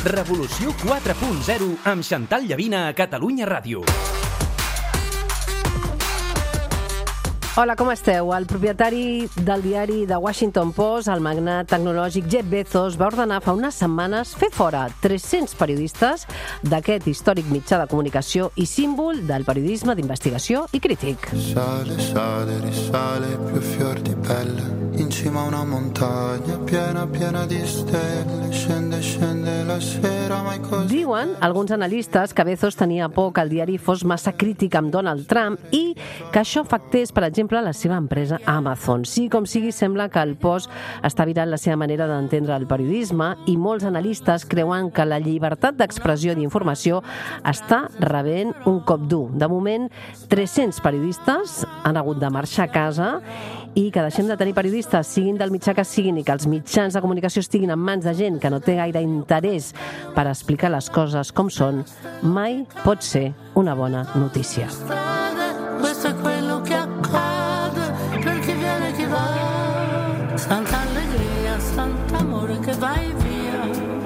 Revolució 4.0 amb Xantal Llavina a Catalunya Ràdio. Hola, com esteu? El propietari del diari The Washington Post, el magnat tecnològic Jeff Bezos, va ordenar fa unes setmanes fer fora 300 periodistes d'aquest històric mitjà de comunicació i símbol del periodisme d'investigació i crític. Sale, sale, risale, più fior di pelle, in cima a una montagna piena, piena di stelle, scende, scende la sera, mai così... Diuen alguns analistes que Bezos tenia por que el diari fos massa crític amb Donald Trump i que això afectés, per exemple, la seva empresa Amazon. Sí, com sigui, sembla que el Post està virant la seva manera d'entendre el periodisme i molts analistes creuen que la llibertat d'expressió i d'informació està rebent un cop dur. De moment, 300 periodistes han hagut de marxar a casa i que deixem de tenir periodistes, siguin del mitjà que siguin, i que els mitjans de comunicació estiguin en mans de gent que no té gaire interès per explicar les coses com són, mai pot ser una bona notícia. Questo è quello che accade per chi viene e chi va, santa allegria, santa amore che vai via,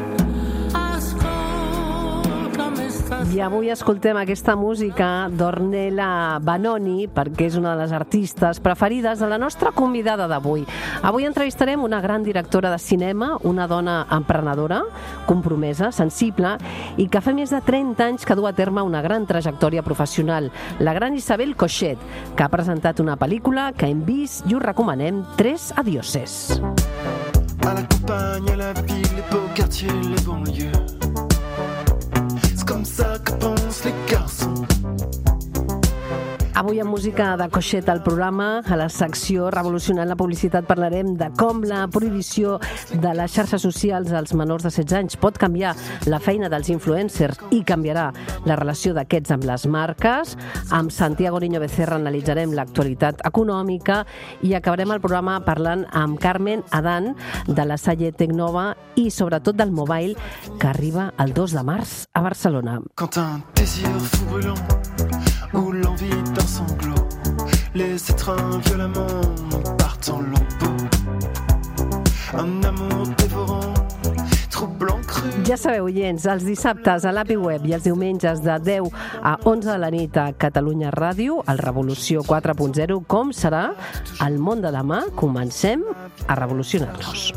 ascoltami stasera. I avui escoltem aquesta música d'Ornella Vanoni perquè és una de les artistes preferides de la nostra convidada d'avui. Avui entrevistarem una gran directora de cinema, una dona emprenedora, compromesa, sensible i que fa més de 30 anys que du a terme una gran trajectòria professional, la gran Isabel Coixet, que ha presentat una pel·lícula que hem vist i us recomanem, Tres adioses. À la campagne, la ville, les beaux quartiers, les banlieues. C'est comme ça que pensent les garçons. Avui amb música de Coixet al programa, a la secció Revolucionant la Publicitat, parlarem de com la prohibició de les xarxes socials als menors de 16 anys pot canviar la feina dels influencers i canviarà la relació d'aquests amb les marques. Amb Santiago Niño Becerra analitzarem l'actualitat econòmica i acabarem el programa parlant amb Carmen Adán de la Salle Tecnova i sobretot del Mobile que arriba el 2 de març a Barcelona. Quand un désir fou brûlant ou l'envie d'un sanglot les étreint violemment partent en lambeaux. Un amour dévorant, troublant cru. Ja sabeu, oients, els dissabtes a l'API Web i els diumenges de 10 a 11 de la nit a Catalunya Ràdio, al Revolució 4.0, com serà el món de demà? Comencem a revolucionar-nos.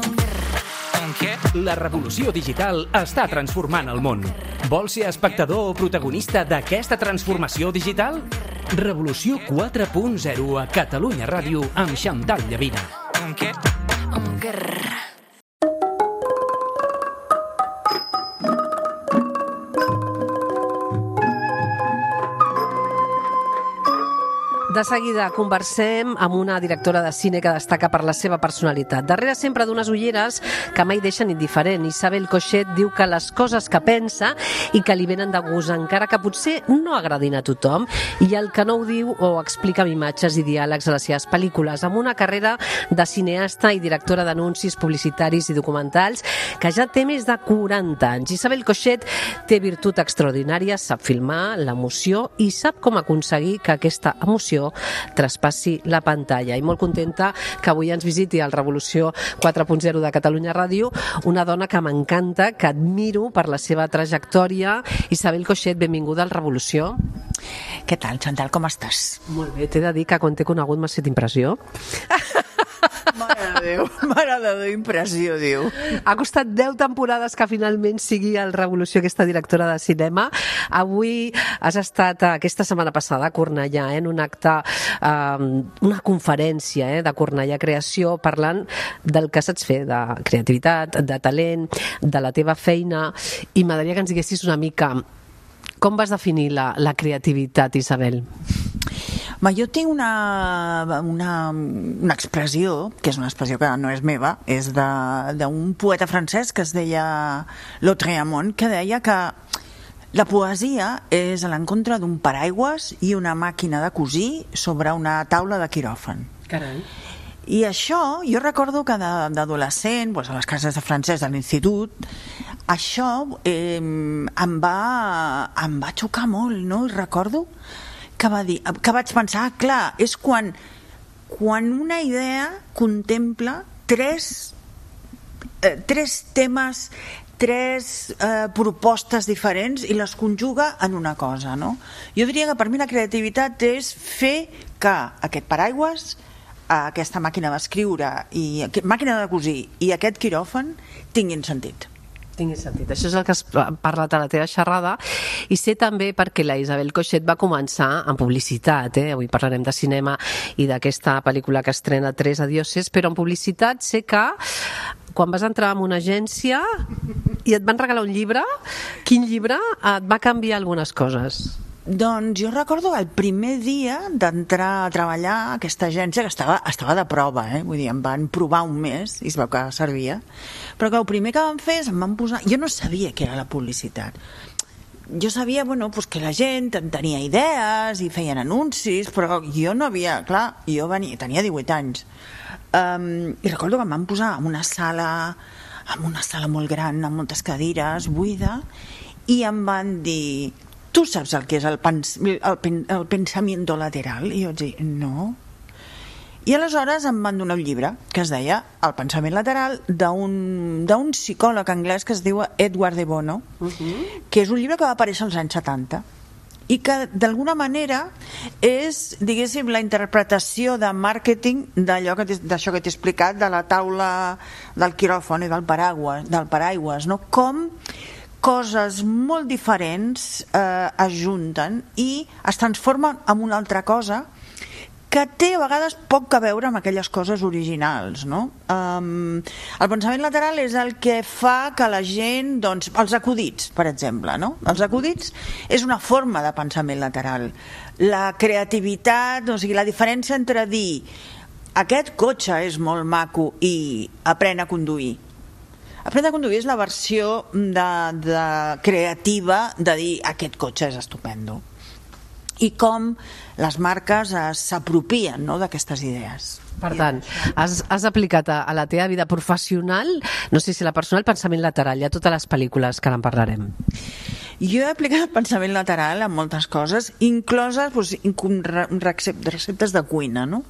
La revolució digital està transformant el món. Vols ser espectador o protagonista d'aquesta transformació digital? Revolució 4.0 a Catalunya Ràdio amb Xantal Llavina. De seguida conversem amb una directora de cine que destaca per la seva personalitat. Darrere sempre d'unes ulleres que mai deixen indiferent. Isabel Coixet diu que les coses que pensa i que li venen de gust, encara que potser no agradin a tothom, i el que no ho diu o explica amb imatges i diàlegs a les seves pel·lícules, amb una carrera de cineasta i directora d'anuncis publicitaris i documentals que ja té més de 40 anys. Isabel Coixet té virtut extraordinària, sap filmar l'emoció i sap com aconseguir que aquesta emoció traspassi la pantalla. I molt contenta que avui ens visiti al Revolució 4.0 de Catalunya Ràdio una dona que m'encanta, que admiro per la seva trajectòria. Isabel Coixet, benvinguda al Revolució. Què tal, Xantal, com estàs? Molt bé, t'he de dir que quan t'he conegut m'ha fet impressió. Mare de Déu, impressió, diu. Ha costat 10 temporades que finalment sigui el Revolució aquesta directora de cinema. Avui has estat aquesta setmana passada a Cornellà en un acte, una conferència de Cornellà Creació, parlant del que saps fer, de creativitat, de talent, de la teva feina, i m'agradaria que ens diguessis una mica com vas definir la creativitat, Isabel? Jo tinc una expressió, que és una expressió que no és meva, és d'un poeta francès que es deia Lautréamont, que deia que la poesia és a l'encontre d'un paraigües i una màquina de cosir sobre una taula de quiròfan. Carai. I això, jo recordo que d'adolescent, a les classes de francès de l'institut, això em va xocar molt, no? I recordo que vaig pensar, clar, és quan una idea contempla tres temes tres propostes diferents i les conjuga en una cosa, no? Jo diria que per mi la creativitat és fer que aquest paraigües, aquesta màquina d'escriure i màquina de cosir i aquest quiròfan tinguin sentit. Tingui sentit. Això és el que has parlat a la teva xerrada, i sé també perquè la Isabel Coixet va començar en publicitat, avui parlarem de cinema i d'aquesta pel·lícula que estrena 3 Adioses, però en publicitat sé que quan vas entrar en una agència i et van regalar un llibre, quin llibre et va canviar algunes coses? Doncs jo recordo el primer dia d'entrar a treballar a aquesta agència, que estava de prova, vull dir, em van provar un mes i es veu que servia, però que el primer que van fer és em van posar... Jo no sabia què era la publicitat. Jo sabia, bueno, pues que la gent tenia idees i feien anuncis, però jo no havia... Clar, jo tenia 18 anys. I recordo que em van posar en una sala molt gran, amb moltes cadires, buida, i em van dir... Tu saps el que és el pensamiento lateral? I jo vaig dir, no. I aleshores em van donar un llibre que es deia El pensament lateral, d'un psicòleg anglès que es diu Edward de Bono, que és un llibre que va aparèixer als anys 70 i que d'alguna manera és, diguéssim, la interpretació de màrqueting d'això que t'he explicat, de la taula del quiròfan i del paraigües, no? Com coses molt diferents es junten i es transformen en una altra cosa que té a vegades poc a veure amb aquelles coses originals, no? El pensament lateral és el que fa que la gent, doncs, els acudits, per exemple, no? Els acudits és una forma de pensament lateral. La creativitat, o sigui, la diferència entre dir aquest cotxe és molt maco i aprèn a conduir. Aprendre a conduir és la versió creativa de dir aquest cotxe és estupendo. I com les marques s'apropien, no, d'aquestes idees. Per tant, has aplicat a la teva vida professional, no sé si la personal, pensament lateral, hi ha totes les pel·lícules que ara en parlarem. Jo he aplicat el pensament lateral en moltes coses, incloses receptes de cuina, no?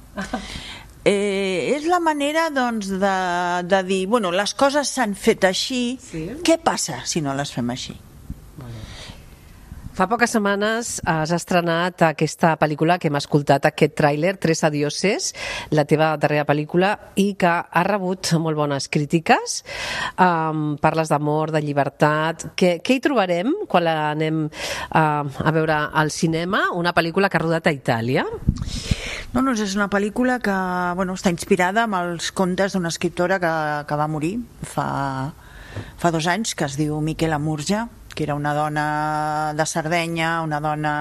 És la manera, doncs, de dir, bueno, les coses s'han fet així, sí? Què passa si no les fem així? Fa poques setmanes has estrenat aquesta pel·lícula que hem escoltat, aquest tràiler, 3 Adioses, la teva darrera pel·lícula, i que ha rebut molt bones crítiques. Parles d'amor, de llibertat. Què hi trobarem quan l'anem a veure al cinema? Una pel·lícula que ha rodat a Itàlia. No, és una pel·lícula que està inspirada en els contes d'una escriptora que va morir fa 2 anys, que es diu Miquela Murgia, que era una dona de Sardenya, una dona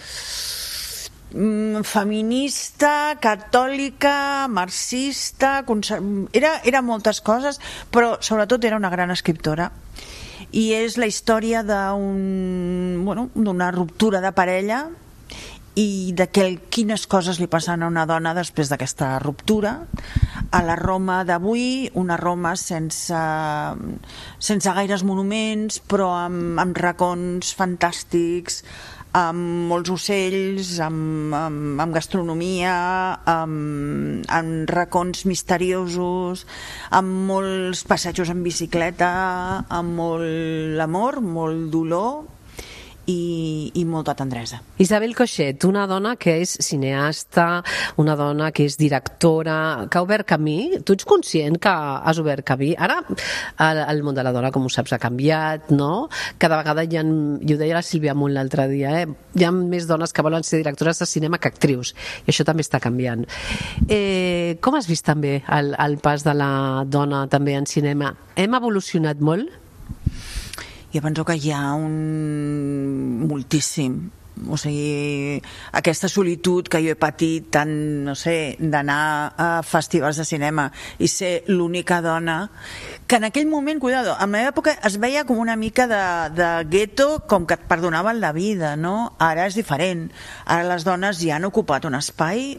feminista, catòlica, marxista, era moltes coses, però sobretot era una gran escriptora. I és la història d'una ruptura de parella i de quines coses li passen a una dona després d'aquesta ruptura a la Roma d'avui, una Roma sense gaires monuments, però amb racons fantàstics, amb molts ocells, amb gastronomia, amb racons misteriosos, amb molts passejos en bicicleta, amb molt amor, molt dolor i molta tendresa. Isabel Coixet, una dona que és cineasta, una dona que és directora, que ha obert camí. Tu ets conscient que has obert camí? Ara el món de la dona, com ho saps, ha canviat, no? Cada vegada hi ha, i ho deia la Sílvia Amunt l'altre dia, hi ha més dones que volen ser directores de cinema que actrius, i això també està canviant. Com has vist també el pas de la dona també en cinema? Hem evolucionat molt? Jo penso que hi ha moltíssim. O sigui, aquesta solitud que jo he patit tant, no sé, d'anar a festivals de cinema i ser l'única dona, que en aquell moment, cuidado, en la meva època es veia com una mica de gueto, com que et perdonaven la vida, no? Ara és diferent. Ara les dones ja han ocupat un espai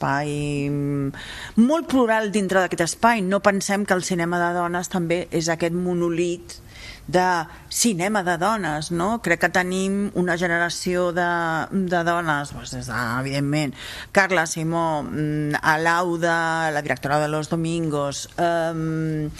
molt plural dintre d'aquest espai. No pensem que el cinema de dones també és aquest monolit de cinema de dones, no? Crec que tenim una generació de dones, des de, evidentment, Carla Simó, Alauda, la directora de Los Domingos,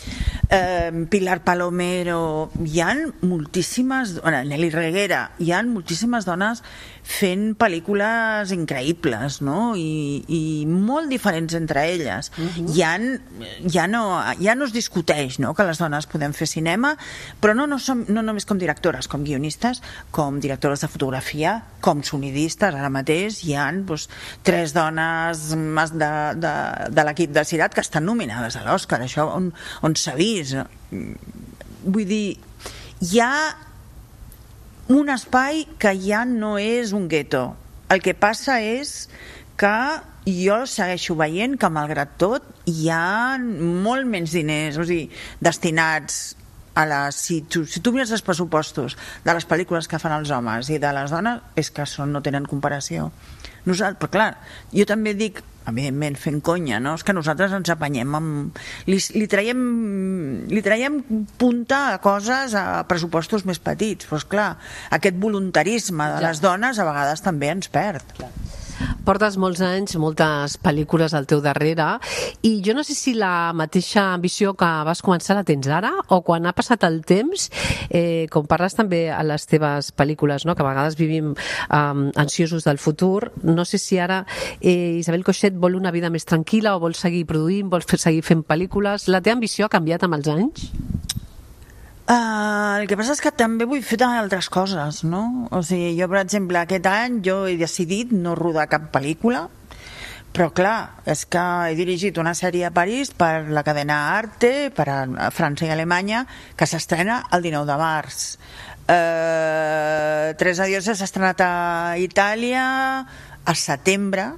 Pilar Palomero, hi ha moltíssimes, Nelly Reguera, hi ha moltíssimes dones fent pel·lícules increïbles, no? I molt diferents entre elles. Ja no es discuteix, no?, que les dones podem fer cinema, però no només com directores, com guionistes, com directores de fotografia, com sonidistes. Ara mateix hi ha 3 dones de l'equip de Cirat que estan nominades a l'Oscar. Això on s'ha vist? Vull dir, hi ha un espai que ja no és un gueto. El que passa és que jo segueixo veient que, malgrat tot, hi ha molt menys diners, o sigui, destinats a si tu mires els pressupostos de les pel·lícules que fan els homes i de les dones, és que no tenen comparació. Però clar, jo també dic, evidentment fent conya, no? És que nosaltres ens apanyem li traiem punta a coses, a pressupostos més petits, però esclar, aquest voluntarisme de les dones a vegades també ens perd. Portes molts anys, moltes pel·lícules al teu darrere, i jo no sé si la mateixa ambició que vas començar la tens ara, o quan ha passat el temps, com parles també a les teves pel·lícules, no?, que a vegades vivim ansiosos del futur. No sé si ara Isabel Coixet vol una vida més tranquil·la, o vol seguir produint, vol seguir fent pel·lícules. La teva ambició ha canviat amb els anys? El que passa és que també vull fer altres coses, no? O sigui, jo, per exemple, aquest any jo he decidit no rodar cap pel·lícula, però clar, és que he dirigit una sèrie a París per la cadena Arte, per a França i Alemanya, que s'estrena el 19 de març. Tres Adiós s'ha estrenat a Itàlia a setembre,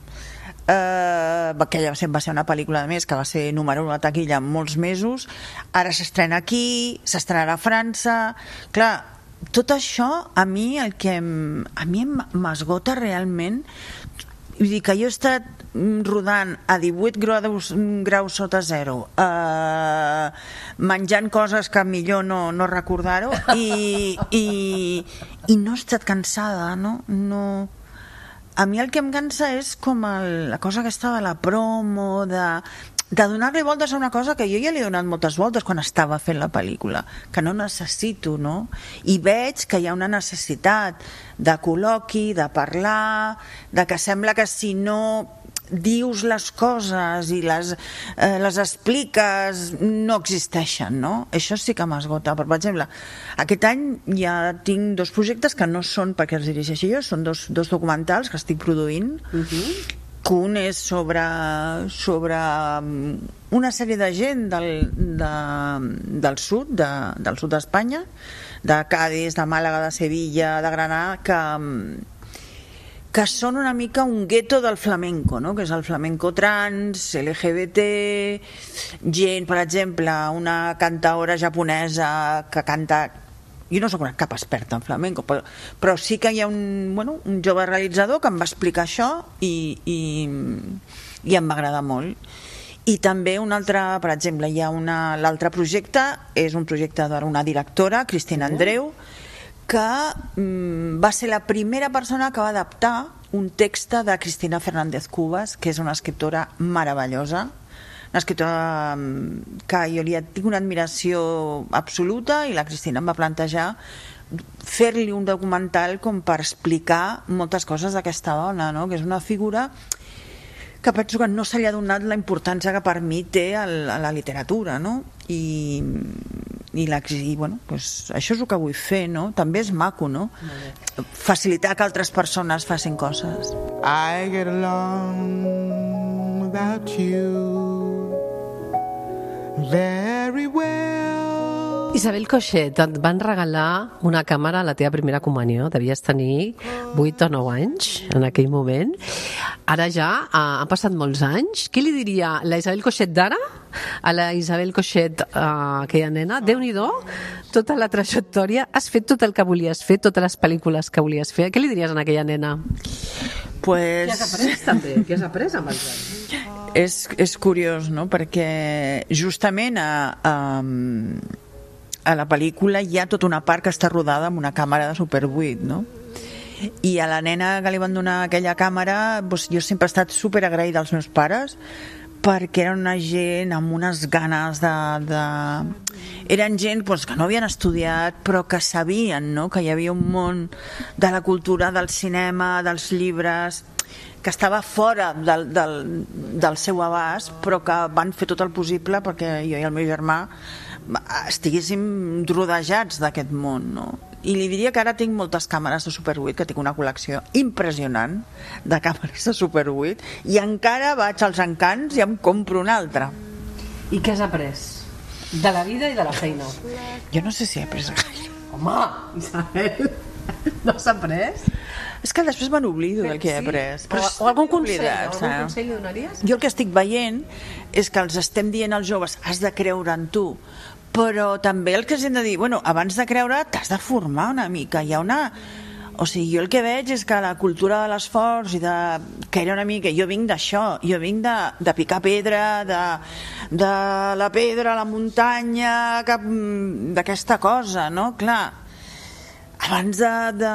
que ja va ser una pel·lícula més que va ser número 1 a taquilla en molts mesos. Ara s'estrena aquí, s'estrenarà a França. Clar, tot això a mi m'esgota realment. Vull dir que jo he estat rodant a 18 graus sota zero, menjant coses que millor no recordar-ho, i no he estat cansada, no. A mi el que em cansa és com la cosa aquesta de la promo, de donar-li voltes a una cosa que jo ja li he donat moltes voltes quan estava fent la pel·lícula, que no necessito, no? I veig que hi ha una necessitat de col·loqui, de parlar, de que sembla que si no dius les coses i les expliques no existeixen, no? Això sí que m'esgota. Per exemple, aquest any ja tinc 2 projectes que no són perquè els dirigeixi jo, són dos documentals que estic produint. Que un és sobre una sèrie de gent del sud d'Espanya, de Cádiz, de Màlaga, de Sevilla, de Granada, que són una mica un gueto del flamenco, no? Que és el flamenco trans, LGBT, gent, per exemple, una cantaora japonesa que canta... Jo no soc cap experta en flamenco, però sí que hi ha un jove realitzador que em va explicar això i em va agradar molt. I també un altre, per exemple, l'altre projecte és un projecte d'una directora, Cristina Andreu, que va ser la primera persona que va adaptar un text de Cristina Fernández Cubas, que és una escriptora meravellosa, una escriptora que jo li tinc una admiració absoluta, i la Cristina em va plantejar fer-li un documental com per explicar moltes coses d'aquesta dona, no? Que és una figura que penso que no se li ha donat la importància que per mi té a la literatura, no? I bueno, pues això és el que vull fer, no? També és maco, no? Facilitar que altres persones facin coses. I get along without you very well. Isabel Coixet, et van regalar una càmera a la teva primera comunió. Devies tenir 8 o 9 anys en aquell moment. Ara ja han passat molts anys. Què li diria la Isabel Coixet d'ara a la Isabel Coixet, aquella nena? Déu-n'hi-do, tota la trajectòria. Has fet tot el que volies fer, totes les pel·lícules que volies fer. Què li diries a aquella nena? Pues... Què has après també? Què has après amb els anys? És curiós, no? Perquè justament a la pel·lícula hi ha tota una part que està rodada amb una càmera de Super 8, no? I a la nena que li van donar aquella càmera, doncs jo sempre he estat super agraïda als meus pares, perquè era una gent amb unes ganes eren gent doncs, que no havien estudiat però que sabien, no?, que hi havia un món de la cultura, del cinema, dels llibres, que estava fora del seu abast, però que van fer tot el possible perquè jo i el meu germà estiguéssim rodejats d'aquest món, no? I li diria que ara tinc moltes càmeres de Super 8, que tinc una col·lecció impressionant de càmeres de Super 8, i encara vaig als encants i em compro una altra. I què has après? De la vida i de la feina. Jo no sé si he après gaire. Home, Isabel, no has après? És que després me n'oblido del que he après. O algun consell, algun consell li donaries? Jo el que estic veient és que els estem dient als joves, has de creure en tu, però també el que els hem de dir, bueno, abans de creure t'has de formar una mica, hi ha una... O sigui, jo el que veig és que la cultura de l'esforç i de creure una mica, jo vinc d'això, jo vinc de picar pedra, de la pedra a la muntanya, d'aquesta cosa, no? Clar, abans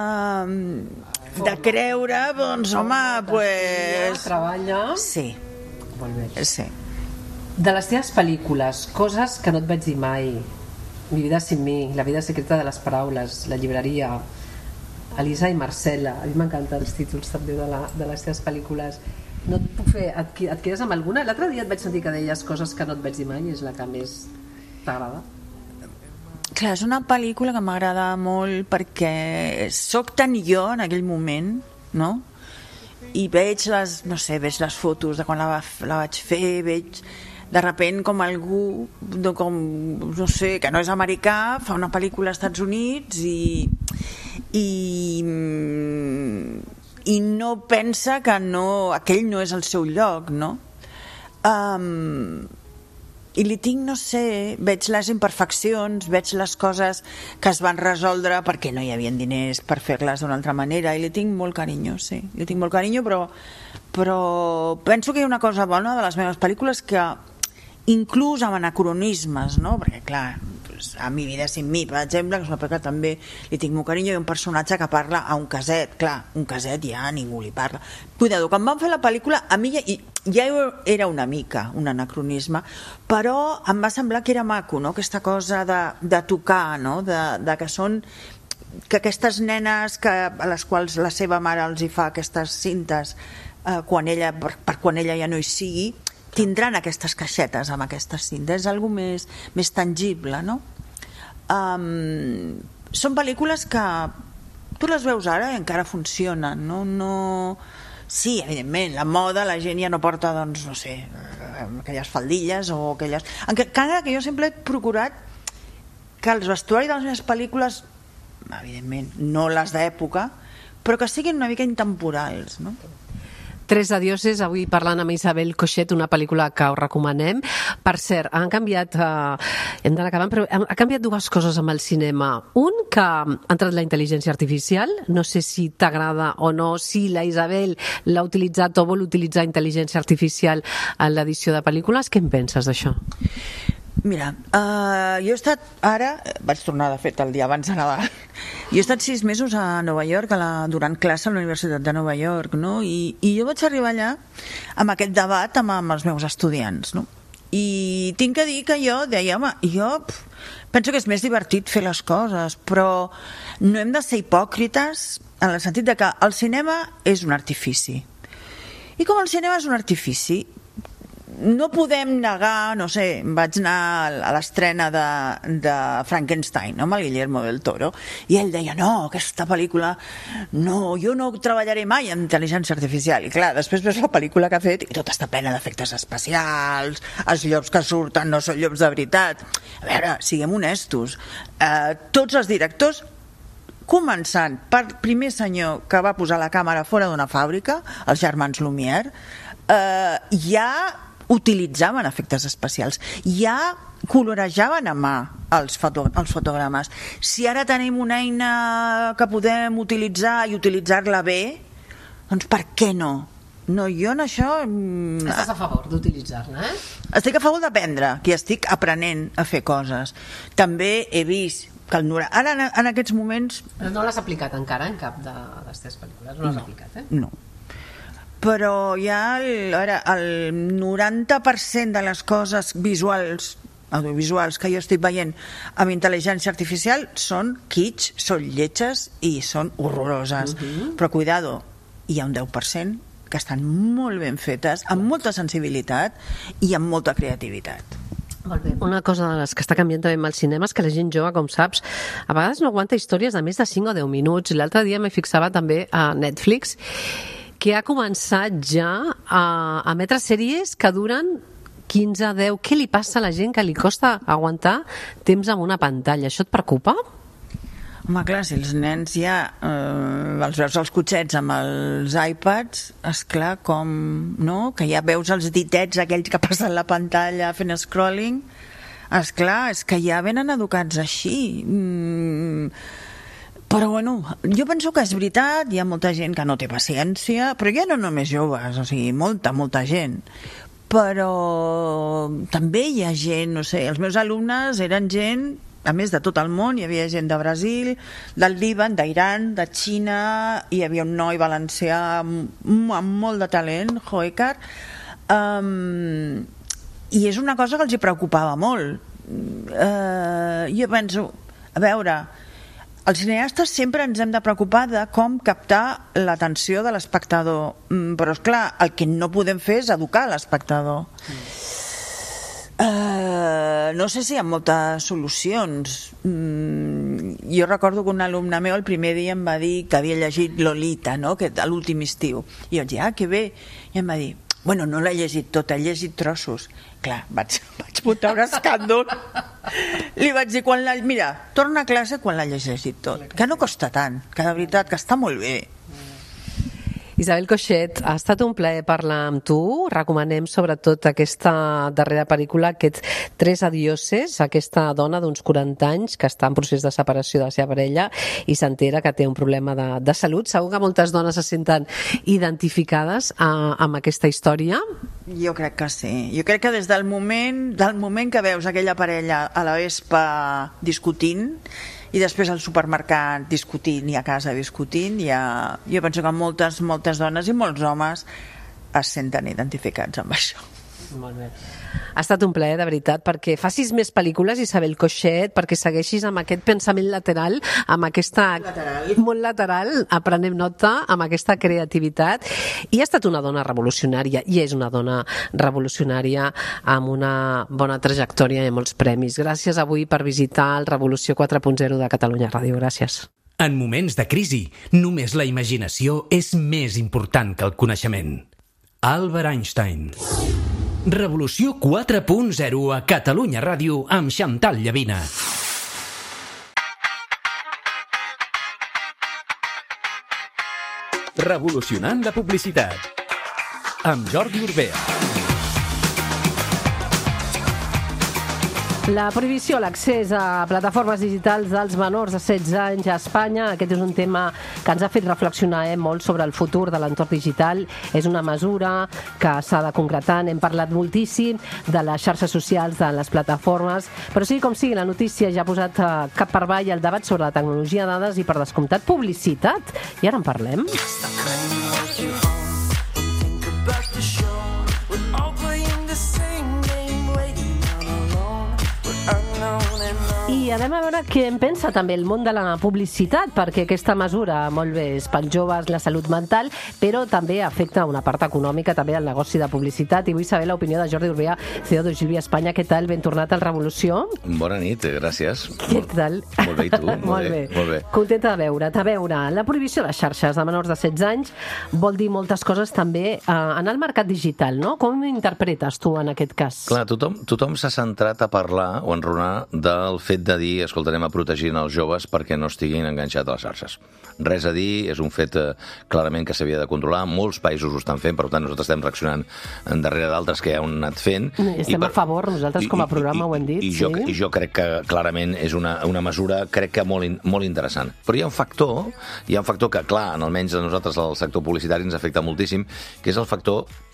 de creure, doncs, home, pues... Treballa... Sí. Molt bé. Sí. De les teves pel·lícules, coses que no et vaig dir mai: Mi vida sin mi, La vida secreta de les paraules, La llibreria, Elisa i Marcela. A mi m'encanten els títols també de les teves pel·lícules. No et puc fer... Et quedes amb alguna? L'altre dia et vaig sentir que deies coses que no et vaig dir mai i és la que més t'agrada. Clar, és una pel·lícula que m'agrada molt perquè sóc tan jo en aquell moment, no? I veig veig les fotos de quan la vaig fer, veig de repent com algú no sé, que no és americà, fa una pel·lícula als Estats Units i no pensa que aquell no és el seu lloc, no? I li tinc, no sé, veig les imperfeccions, veig les coses que es van resoldre perquè no hi havia diners per fer-les d'una altra manera, i li tinc molt carinyo, sí, li tinc molt carinyo, però penso que hi ha una cosa bona de les meves pel·lícules, que inclús amb anacronismes, no? Perquè clar, a Mi vida sin mi, per exemple, que és una pel·lícula que també li tinc molt carinyo, hi ha un personatge que parla a un caset, clar, un caset ja ningú li parla. Cuidado, quan van fer la pel·lícula a mi ja era una mica un anacronisme, però em va semblar que era maco, no? Aquesta cosa de tocar, no? Que són que aquestes nenes a les quals la seva mare els hi fa aquestes cintes per quan ella ja no hi sigui, tindran aquestes caixetes amb aquestes cintes, és algo més tangible, no? Són pel·lícules que tu les veus ara i encara funcionen, no... Sí, evidentment, la moda, la gent ja no porta, doncs, no sé, aquelles faldilles o aquelles... Encara que jo sempre he procurat que els vestuaris de les meves pel·lícules, evidentment, no les d'època, però que siguin una mica intemporals, no? Tres adioses, avui parlant amb Isabel Coixet, una pel·lícula que us recomanem. Per cert, han canviat, hem d'anar acabant, però ha canviat dues coses amb el cinema. Un, que ha entrat la intel·ligència artificial, no sé si t'agrada o no, si la Isabel l'ha utilitzat o vol utilitzar intel·ligència artificial en l'edició de pel·lícules. Què en penses d'això? Mira, jo he estat ara, vaig tornar de fet el dia abans de Nadal, jo he estat 6 mesos a Nova York durant classe a la Universitat de Nova York, no? I jo vaig arribar allà amb aquest debat amb els meus estudiants, no? I tinc que dir que jo deia, home, jo penso que és més divertit fer les coses, però no hem de ser hipòcrites en el sentit de que el cinema és un artifici, i com el cinema és un artifici, no podem negar, no sé, vaig anar a l'estrena de Frankenstein, no? Amb el Guillermo del Toro, i ell deia, no, aquesta pel·lícula, no, jo no treballaré mai amb intel·ligència artificial. I clar, després veus la pel·lícula que ha fet i tot està plena d'efectes especials, els llops que surten no són llops de veritat. A veure, siguem honestos, tots els directors, començant per primer senyor que va posar la càmera fora d'una fàbrica, els germans Lumière, ja utilitzaven efectes especials, ja colorejaven a mà els fotogrames. Si ara tenim una eina que podem utilitzar i utilitzar-la bé, doncs per què no? No, jo en això... Estàs a favor d'utilitzar-la, eh? Estic a favor d'aprendre, que estic aprenent a fer coses. També he vist que ara en aquests moments... Però no l'has aplicat encara en cap de les teves pel·lícules? No l'has aplicat, eh? No. però ja el 90% de les coses audiovisuals que jo estic veient amb intel·ligència artificial són kitsch, són lletges i són horroroses. Però cuidado, hi ha un 10% que estan molt ben fetes, amb molta sensibilitat i amb molta creativitat. Molt bé. Una cosa de les que està canviant també amb el cinema és que la gent jove, com saps, a vegades no aguanta històries de més de 5 o 10 minuts. L'altre dia m'hi fixava també a Netflix, que ha començat ja a emetre sèries que duren 15, 10... Què li passa a la gent que li costa aguantar temps amb una pantalla? Això et preocupa? Home, clar, si els nens ja els veus als cotxets amb els iPads, esclar, com, no? Que ja veus els ditets aquells que passen la pantalla fent scrolling, esclar, és que ja venen educats així. Però bueno, jo penso que és veritat, hi ha molta gent que no té paciència, però ja no només joves, o sigui, molta gent. Però també hi ha gent, no sé, els meus alumnes eren gent, a més de tot el món, hi havia gent de Brasil, del Líban, d'Iran, de Xina, hi havia un noi valencià amb molt de talent, Hoekar, i és una cosa que els hi preocupava molt. Jo penso, a veure, els cineastes sempre ens hem de preocupar de com captar l'atenció de l'espectador, però esclar, el que no podem fer és educar l'espectador. No sé si hi ha moltes solucions. Jo recordo que un alumne meu el primer dia em va dir que havia llegit Lolita, no? Que a l'últim estiu, i jo vaig dir, que bé, i em va dir, bueno, no l'he llegit tota, he llegit trossos. Clar, vaig muntar un escàndol. Li vaig dir, mira, torna a classe quan l'ha llegit tot, que no costa tant, que de veritat que està molt bé. Isabel Coixet, ha estat un plaer parlar amb tu. Recomanem sobretot aquesta darrera pel·lícula, aquests 3 adioses, aquesta dona d'uns 40 anys que està en procés de separació de la seva parella i s'entera que té un problema de salut. Segur que moltes dones se senten identificades amb aquesta història. Jo crec que sí. Jo crec que des del moment que veus aquella parella a la vespa discutint i després al supermercat discutint i a casa discutint, jo penso que moltes dones i molts homes es senten identificats amb això. Molt bé. Ha estat un plaer, de veritat, perquè facis més pel·lícules, Isabel Coixet, perquè segueixis amb aquest pensament lateral, amb aquesta... Molt lateral, aprenem nota, amb aquesta creativitat. I ha estat una dona revolucionària, i és una dona revolucionària amb una bona trajectòria i molts premis. Gràcies avui per visitar el Revolució 4.0 de Catalunya Ràdio. Gràcies. En moments de crisi, només la imaginació és més important que el coneixement. Albert Einstein. Revolució 4.0 a Catalunya Ràdio amb Xantal Llavina. Revolucionant la publicitat amb Jordi Urbea. La prohibició a l'accés a plataformes digitals dels menors de 16 anys a Espanya, aquest és un tema que ens ha fet reflexionar molt sobre el futur de l'entorn digital. És una mesura que s'ha de concretar, n'hem parlat moltíssim de les xarxes socials, de les plataformes, però sigui com sigui, la notícia ja ha posat cap per avall el debat sobre la tecnologia de dades i, per descomptat, publicitat. I ara en parlem. I anem a veure què en pensa també el món de la publicitat, perquè aquesta mesura, molt bé, és pels joves, la salut mental, però també afecta una part econòmica, també el negoci de publicitat. I vull saber l'opinió de Jordi Urbea, CEO d'Ogilvy Espanya. Què tal? Ben tornat al Revolució. Bona nit, gràcies. Què tal? Molt bé, i tu? Molt bé. Contenta de veure't. A veure, la prohibició de les xarxes de menors de 16 anys vol dir moltes coses també en el mercat digital, no? Com ho interpretes tu en aquest cas? Clar, tothom s'ha centrat a parlar o enronar del fet de dir, escolta, anem a protegir els joves perquè no estiguin enganxats a les xarxes. Res a dir, és un fet clarament que s'havia de controlar. Molts països ho estan fent, per tant nosaltres estem reaccionant darrere d'altres que ja ho han anat fent. Estem a favor, nosaltres com a programa ho hem dit. I jo crec que clarament és una mesura, crec que molt interessant. Però hi ha un factor que, clar, almenys a nosaltres el sector publicitari ens afecta moltíssim, que és el factor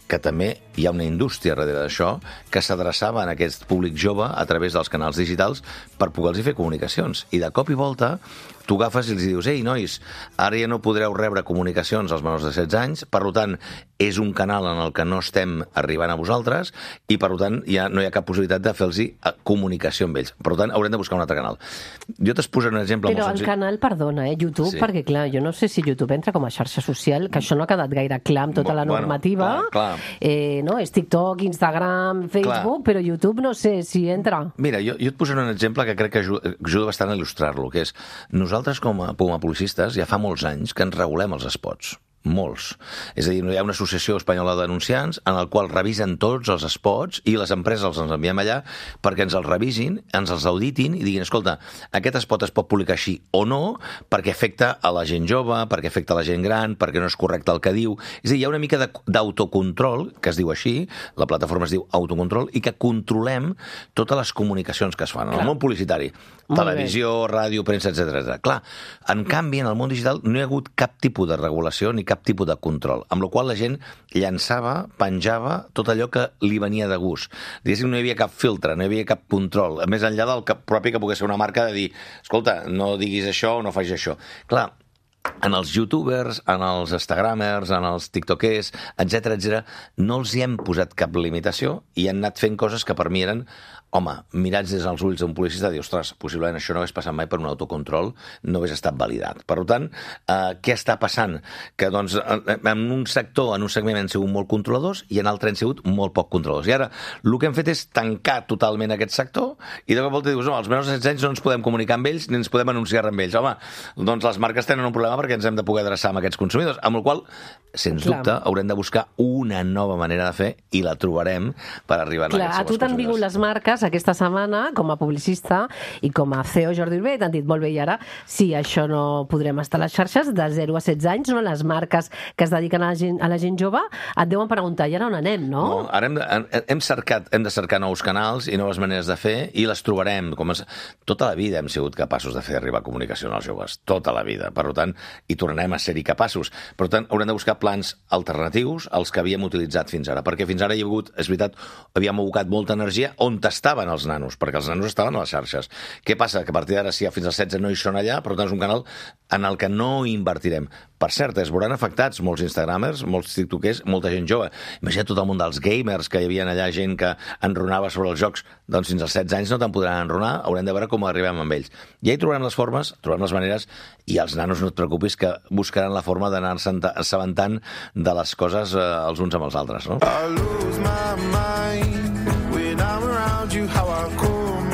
que també hi ha una indústria darrere d'això que s'adreçava a aquest públic jove a través dels canals digitals per poder-los fer comunicacions. I de cop i volta tu agafes i els dius, ei, nois, ara ja no podreu rebre comunicacions als menors de 16 anys, per tant, és un canal en el que no estem arribant a vosaltres i, per tant, ja no hi ha cap possibilitat de fer-los comunicació amb ells. Per tant, haurem de buscar un altre canal. Jo t'es posaré un exemple Però molt senzill. el canal, perdona, YouTube, Sí. perquè, clar, jo no sé si YouTube entra com a xarxa social, que això no ha quedat gaire clar amb tota la Bueno, normativa. clar. No? És TikTok, Instagram, Facebook, però YouTube no sé si entra. Mira, jo et posaré un exemple que crec que ajuda bastant a il·lustrar-lo, que és nosaltres com a publicistes ja fa molts anys que ens regulem els spots. Molts. És a dir, hi ha una associació espanyola de denunciants en el qual revisen tots els spots i les empreses els enviem allà perquè ens els revisin, ens els auditin i diguin, escolta, aquest spot es pot publicar així o no perquè afecta a la gent jove, perquè afecta a la gent gran, perquè no és correcte el que diu. És a dir, hi ha una mica d'autocontrol, que es diu així, la plataforma es diu autocontrol, i que controlem totes les comunicacions que es fan en el món publicitari. Televisió, ràdio, premsa, etc. Clar, en canvi, en el món digital no hi ha hagut cap tipus de regulació ni cap tipus de control, amb la qual la gent llançava, penjava tot allò que li venia de gust. Diguéssim, no hi havia cap filtre, no hi havia cap control, més enllà del propi que pogués ser una marca de dir, escolta, no diguis això o no facis això. Clar, en els youtubers, en els instagramers, en els tiktokers, etc, no els hi hem posat cap limitació i han anat fent coses que per mi eren, home, mirats des dels ulls d'un publicista, dir, ostres, possiblement això no hagués passat mai per un autocontrol, no hagués estat validat. Per tant, què està passant? Que, doncs, en un sector, en un segment han sigut molt controladors i en altre han sigut molt poc controladors. I ara, el que hem fet és tancar totalment aquest sector i de cop volta dius, no, als menors de 16 anys no ens podem comunicar amb ells ni ens podem anunciar amb ells. Home, doncs les marques tenen un problema perquè ens hem de poder adreçar amb aquests consumidors, amb la qual cosa, sens dubte, haurem de buscar una nova manera de fer i la trobarem per arribar a aquests a tu t'han vingut les marques aquesta setmana com a publicista i com a CEO Jordi Urbé i t'han dit, molt bé, i ara si això no podrem estar a les xarxes de 0 a 16 anys, no? Les marques que es dediquen a la gent jove et deuen preguntar, i ara on anem, no? No, ara hem de cercar nous canals i noves maneres de fer i les trobarem. Tota la vida hem sigut capaços de fer arribar comunicació als joves, tota la vida. Per tant, hi tornarem a ser-hi capaços. Per tant, haurem de buscar plans alternatius als que havíem utilitzat fins ara, perquè fins ara hi ha hagut, és veritat, havíem abocat molta energia on estaven els nanos, perquè els nanos estaven a les xarxes. Què passa? Que a partir d'ara, si fins als 16 no hi són allà, per tant és un canal en el que no invertirem. Per cert, es veuran afectats molts instagramers, molts tiktokers, molta gent jove. Imagina't tot el món dels gamers, que hi havia allà gent que enronava sobre els jocs, doncs fins als 16 anys no te'n podran enronar, haurem de veure com arribem amb ells. I ahí trobarem les formes, trobarem les maneres, i els nanos no et preocupis que buscaran la forma d'anar-se assabentant de les coses els uns amb els altres, no? I lose my mind when I'm around you, how I come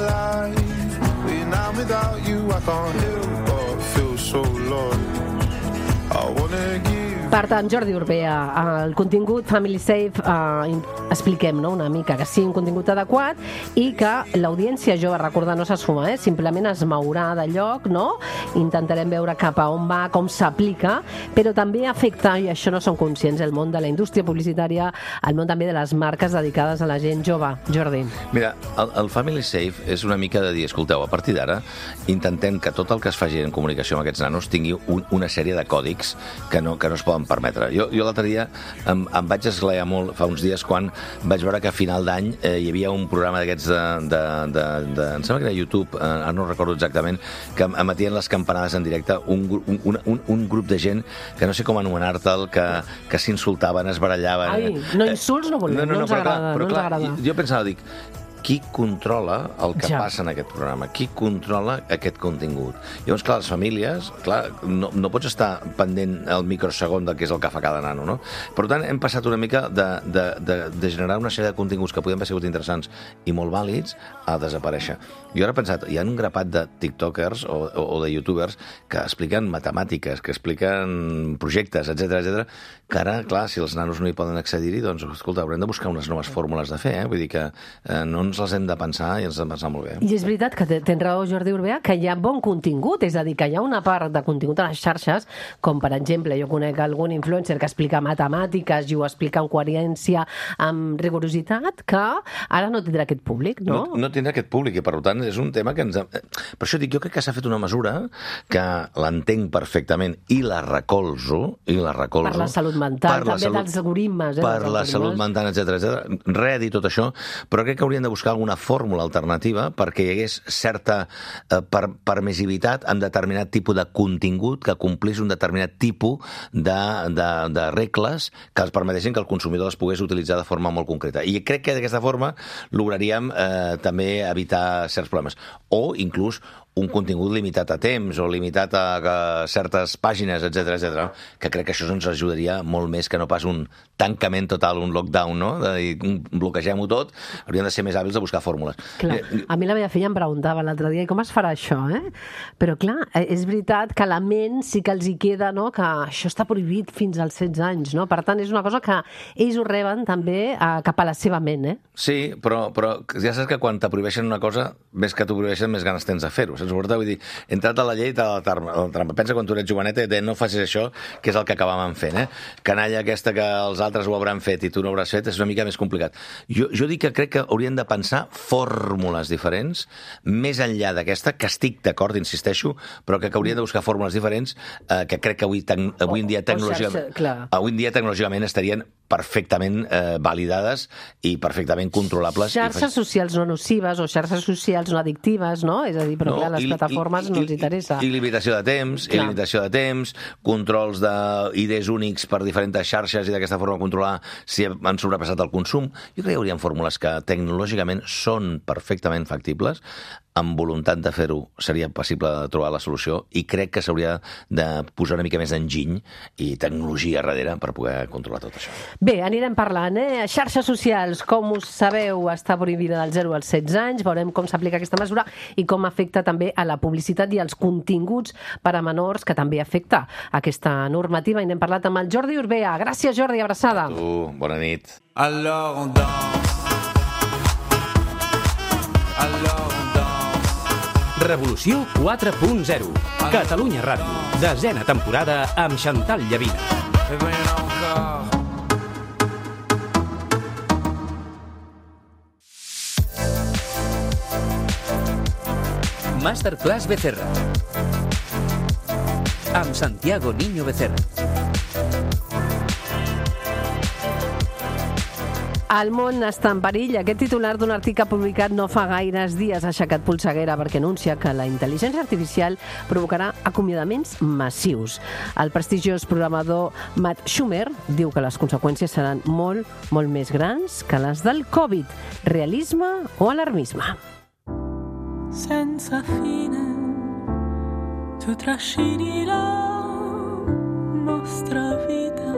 alive. When I'm without you, I can't help but feel so lost. I wanna give. Per tant, Jordi Urbé, el contingut Family Safe, expliquem, no?, una mica que sigui un contingut adequat i que l'audiència jove, recordar, no s'esfuma, simplement es mourà de lloc, no? Intentarem veure cap a on va, com s'aplica, però també afecta, i això no som conscients, el món de la indústria publicitària, el món també de les marques dedicades a la gent jove. Jordi. Mira, el Family Safe és una mica de dir, escolteu, a partir d'ara intentem que tot el que es faci en comunicació amb aquests nanos tingui una sèrie de còdics que no es poden permetre. Jo l'altre dia em vaig esglaiar molt fa uns dies quan vaig veure que a final d'any hi havia un programa d'aquests em sembla que era YouTube, ara no recordo exactament, que emetien les campanades en directe un grup de gent que no sé com anomenar-te'l, que s'insultaven, es barallaven. Ai, no insults no volem, no ens agrada. Però clar, jo pensava, dic, qui controla el que passa en aquest programa? Qui controla aquest contingut? Llavors, clar, les famílies, clar, no pots estar pendent el microsegon del que és el que fa cada nano, no? Per tant, hem passat una mica de generar una sèrie de continguts que podien haver sigut interessants i molt vàlids a desaparèixer. Jo ara he pensat, hi ha un grapat de tiktokers o de youtubers que expliquen matemàtiques, que expliquen projectes, etc, que ara, clar, si els nanos no hi poden accedir-hi, doncs, escolta, haurem de buscar unes noves fórmules de fer, Vull dir que no ens les hem de pensar i ens hem de pensar molt bé. I és veritat que tens raó, Jordi Urbea, que hi ha bon contingut, és a dir, que hi ha una part de contingut a les xarxes, com per exemple, jo conec algun influencer que explica matemàtiques i ho explica amb coherència, amb rigorositat, que ara no tindrà aquest públic, no? No tindrà aquest públic i, per tant, és un tema que ens... Per això dic, jo crec que s'ha fet una mesura que l'entenc perfectament i la recolzo. Per la salut mental, també dels algoritmes. Per la salut mental, etcètera. Res dir tot això, però crec que haurien de buscar alguna fórmula alternativa perquè hi hagués certa permissivitat en determinat tipus de contingut que complís un determinat tipus de regles que els permetessin que el consumidor les pogués utilitzar de forma molt concreta. I crec que d'aquesta forma lograríem també evitar certs problemes. O inclús un contingut limitat a temps o limitat a certes pàgines, etcètera, que crec que això ens ajudaria molt més que no pas un tancament total, un lockdown, no? De dir, bloquegem-ho tot, hauríem de ser més hàbils de buscar fórmules. Clar, a mi la meva filla em preguntava l'altre dia com es farà això, Però clar, és veritat que a la ment sí que els hi queda, no?, que això està prohibit fins als 16 anys, no? Per tant, és una cosa que ells ho reben també cap a la seva ment, Sí, però ja saps que quan te prohibeixen una cosa, més que t'ho prohibeixen, més ganes tens de fer-ho. Vull dir, he entrat a la llei de la trampa. Pensa quan tu eres joveneta de no facis això, que és el que acabàvem fent, Canalla aquesta que els altres ho hauran fet i tu no hauràs fet, és una mica més complicat. Jo dic que crec que haurien de pensar fórmules diferents, més enllà d'aquesta, que estic d'acord, insisteixo, però que haurien de buscar fórmules diferents que crec que avui en dia tecnològicament estarien perfectament validades i perfectament controlables. Xarxes socials no nocives o xarxes socials no addictives, no? És a dir, però clar, les plataformes no els interessa. I limitació de temps, controls d'idees únics per diferents xarxes i d'aquesta forma controlar si han sobrepassat el consum. Jo crec que hi hauria fórmules que tecnològicament són perfectament factibles, amb voluntat de fer-ho seria possible de trobar la solució i crec que s'hauria de posar una mica més d'enginy i tecnologia darrere per poder controlar tot això. Bé, anirem parlant, Xarxes socials, com us sabeu, està prohibida del 0 als 16 anys, veurem com s'aplica aquesta mesura i com afecta també a la publicitat i als continguts per a menors, que també afecta aquesta normativa, i n'hem parlat amb el Jordi Urbea. Gràcies, Jordi, abraçada. A tu, bona nit. Alors on danse. Alors on danse. Revolució 4.0. Catalunya Ràdio. 10ª temporada amb Chantal Llavina. Masterclass Becerra. Amb Santiago Niño Becerra. El món està en perill. Aquest titular d'un article publicat no fa gaires dies ha aixecat polseguera perquè anuncia que la intel·ligència artificial provocarà acomiadaments massius. El prestigiós programador Matt Schumer diu que les conseqüències seran molt, molt més grans que les del Covid. Realisme o alarmisme? Senza fine tu trascini la nostra vita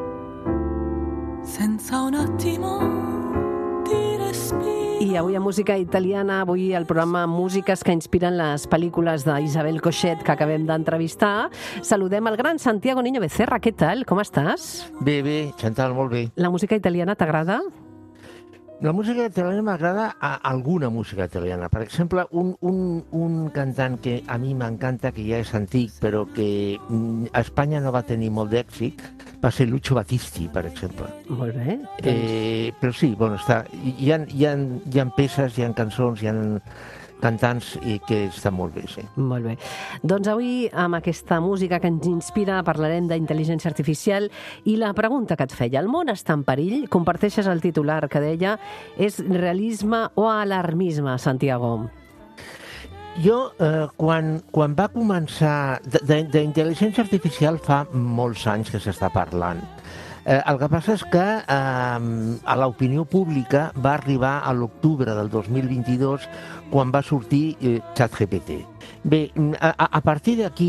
senza un attimo di respiro. I avui a Música Italiana, avui el programa Músiques que inspiren les pel·lícules d'Isabel Coixet que acabem d'entrevistar. Saludem el gran Santiago Niño Becerra. Què tal? Com estàs? Bé, Chantal, molt bé. La música italiana t'agrada? La música italiana m'agrada alguna música italiana. Per exemple, un cantant que a mi m'encanta, que ja és antic, però que a Espanya no va tenir molt d'èxit, va ser Lucio Battisti, per exemple. Molt bé. Però sí, bueno, hi ha peces, hi ha cançons, hi ha cantants i que està molt bé, sí. Molt bé. Doncs avui, amb aquesta música que ens inspira, parlarem d'intel·ligència artificial i la pregunta que et feia, el món està en perill? Comparteixes el titular que deia, és realisme o alarmisme, Santiago? Jo, quan va començar... D'intel·ligència artificial fa molts anys que s'està parlant. El que passa és que a l'opinió pública va arribar a l'octubre del 2022 quan va sortir ChatGPT. Bé, a partir d'aquí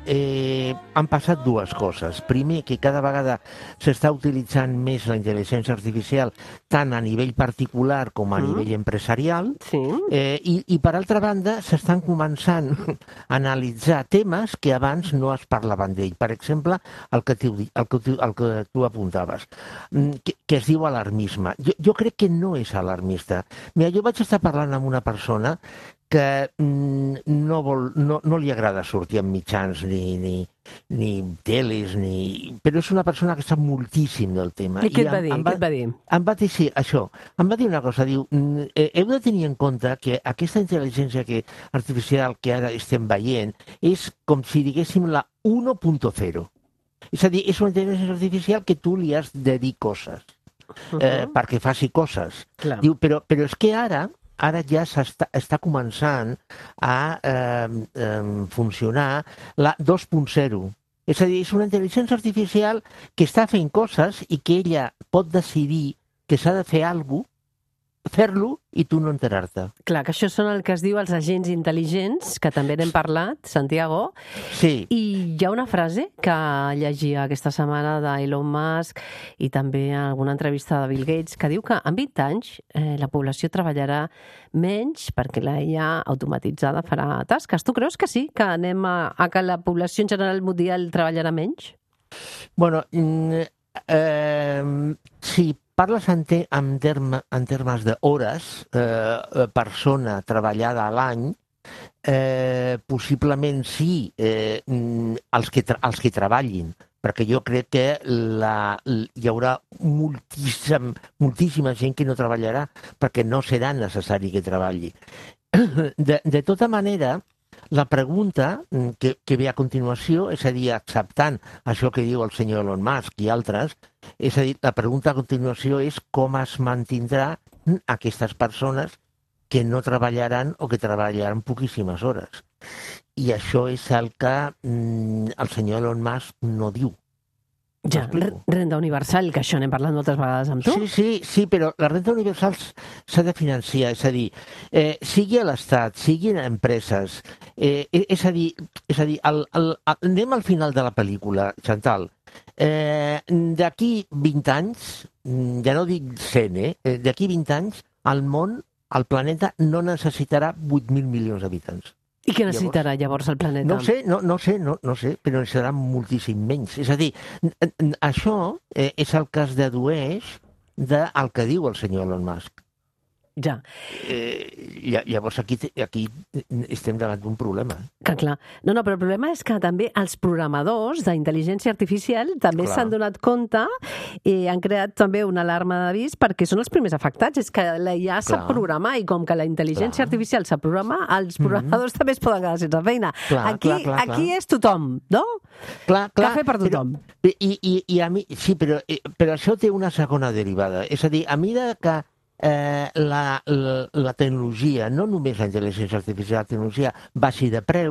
han passat dues coses. Primer, que cada vegada s'està utilitzant més la intel·ligència artificial tant a nivell particular com a nivell empresarial, i per altra banda s'estan començant a analitzar temes que abans no es parlaven d'ell. Per exemple, el que tu apuntaves, que es diu alarmisme. Jo crec que no és alarmista. Mira, jo vaig estar parlant amb una persona que no li agrada sortir en mitjans ni teles, però és una persona que sap moltíssim del tema. I què et va dir? Em va dir, sí, això. Em va dir una cosa, diu, heu de tenir en compte que aquesta intel·ligència artificial que ara estem veient és com si diguéssim la 1.0. És a dir, és una intel·ligència artificial que tu li has de dir coses, perquè faci coses. Diu, però és que ara ja està començant a funcionar la 2.0. És a dir, és una intel·ligència artificial que està fent coses i que ella pot decidir que s'ha de fer alguna cosa, fer-lo i tu no enterar-te. Clar, que això són el que es diu els agents intel·ligents, que també n'hem parlat, Santiago. Sí. I hi ha una frase que llegia aquesta setmana d'Elon Musk i també en alguna entrevista de Bill Gates que diu que en 20 anys la població treballarà menys perquè la IA automatitzada farà tasques. Tu creus que sí? Que anem a que la població en general mundial treballarà menys? Bueno, sí, parles en termes d'hores, persona treballada a l'any, possiblement sí, els que treballin, perquè jo crec que hi haurà moltíssima gent que no treballarà perquè no serà necessari que treballi. De tota manera, la pregunta que ve a continuació, és a dir, acceptant això que diu el senyor Elon Musk i altres, és a dir, la pregunta a continuació és com es mantindrà aquestes persones que no treballaran o que treballaran poquíssimes hores. I això és el que el senyor Elon Musk no diu. Ja, renda universal, que això n'hem parlat moltes vegades amb tu. Sí, però la renda universal s'ha de financiar, és a dir, sigui a l'Estat, sigui a empreses, és a dir, anem al final de la pel·lícula, Chantal. D'aquí 20 anys, ja no dic 100, d'aquí 20 anys, el món, el planeta, no necessitarà 8.000 milions d'habitants. I què necessitarà llavors el planeta? No sé, però necessitarà moltíssim menys. És a dir, això és el que es dedueix del que diu el senyor Elon Musk. Ja. Llavors aquí estem davant d'un problema. Que clar. No, però el problema és que també els programadors d'intel·ligència artificial també s'han donat compte i han creat també una alarma d'avís perquè són els primers afectats. És que la IA sap programar i com que la intel·ligència artificial sap programar, els programadors també es poden quedar sense feina. Aquí és tothom, no? Cafè per tothom. I a mi, sí, però això té una segona derivada. És a dir, a mesura que la tecnologia, no només la intel·ligència artificial, la tecnologia baixi de preu,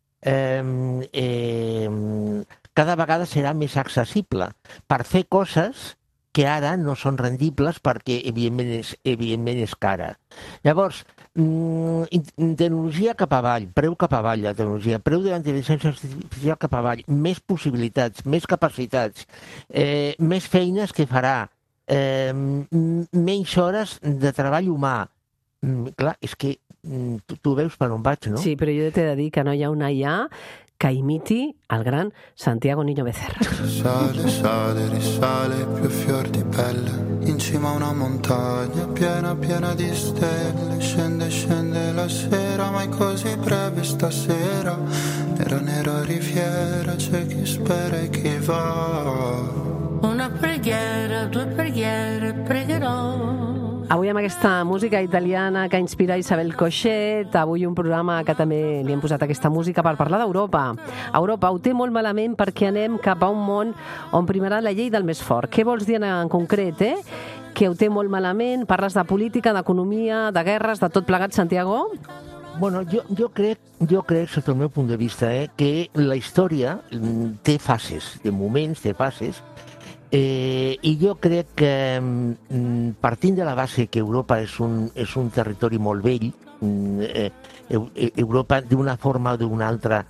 cada vegada serà més accessible per fer coses que ara no són rendibles perquè, evidentment, és cara. Llavors, tecnologia cap avall, preu cap avall la tecnologia, preu de la intel·ligència artificial cap avall, més possibilitats, més capacitats, més feines que farà, menys hores de treball humà. Clar, és que tu veus per on vaig, no? Sí, però jo t'he de dir que no hi ha una IA che imiti al gran Santiago Niño Becerra. Sale, sale, risale, più fior di pelle, in cima a una montagna piena, piena di stelle, scende, scende la sera, ma è così breve stasera, nera, nera riviera, c'è chi spera e chi va. Una preghiera, due preghiere, pregherò. Avui amb aquesta música italiana que inspira Isabel Cochet, avui un programa que també li hem posat aquesta música per parlar d'Europa. Europa ho té molt malament perquè anem cap a un món on primarà la llei del més fort. Què vols dir en concret, Que ho té molt malament? Parles de política, d'economia, de guerres, de tot plegat, Santiago? Bueno, jo crec, sota el meu punt de vista, que la història té fases, té moments, té fases, i jo crec que partint de la base que Europa és un territori molt vell, Europa d'una forma o d'una altra